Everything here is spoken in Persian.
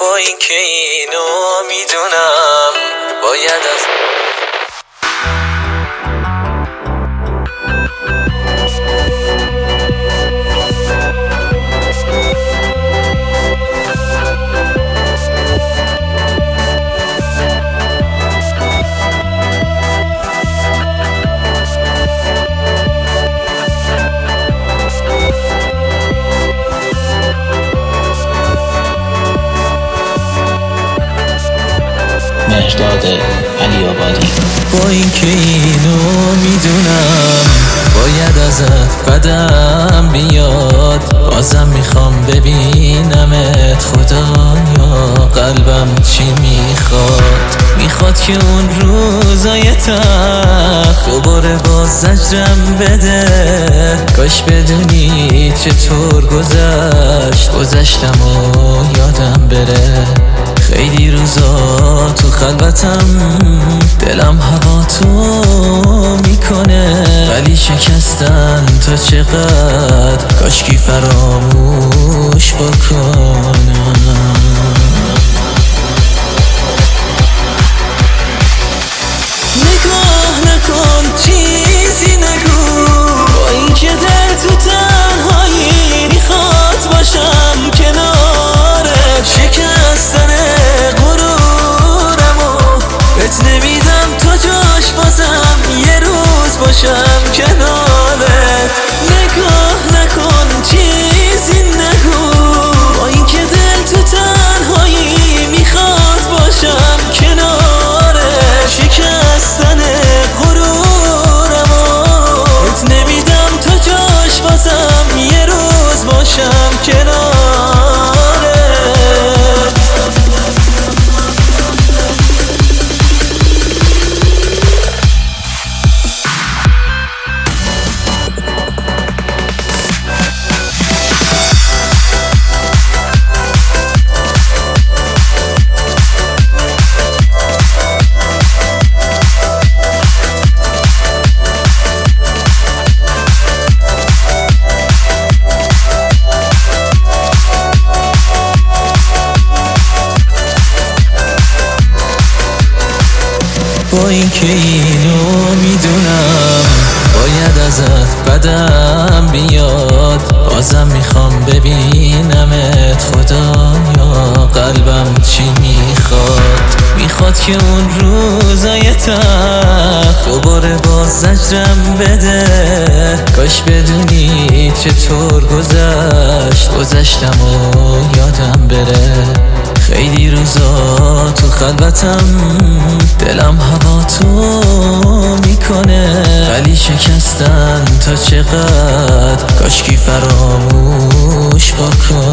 با اینکه اینو میدونم باید از مهرداد علی‌آبادی. با اینکه اینو میدونم باید ازت بدم بیاد، بازم میخوام ببینمت خدایا. قلبم چی میخواد که اون روزای تلخ دوباره باز زجرم بده. کاش بدونی چطور گذشتم و یادم بره. خیلی روزا تو خلوتم دلم هوا تو میکنه، ولی شکستن تا چقدر کاشکی فراموش بکنم. نگاه نکن چیزی نگو، با اینکه در تو تنهایی میخواد باشم کنارت. شکستن غرورمو بهت نمیدم تا جاش، بازم یه روز باشم کنارت. نگاه نکن چیزی نگو، با اینکه دل تو تنهایی میخواد باشم کنارت. شکستن غرورمو بهت نمیدم تا جاش، بازم یه روز باشم کنارت. با اینکه اینو میدونم باید ازت بدم بیاد، بازم میخوام ببینمت خدایا. قلبم چی میخواد که اون روزای تلخ دوباره باز زجرم بده. کاش بدونی چطور گذشتم و یادم بره. خیلی روزا تو خلوتم دلم هوا تو میکنه، ولی شکستن تا چقدر کاشکی فراموش بکن.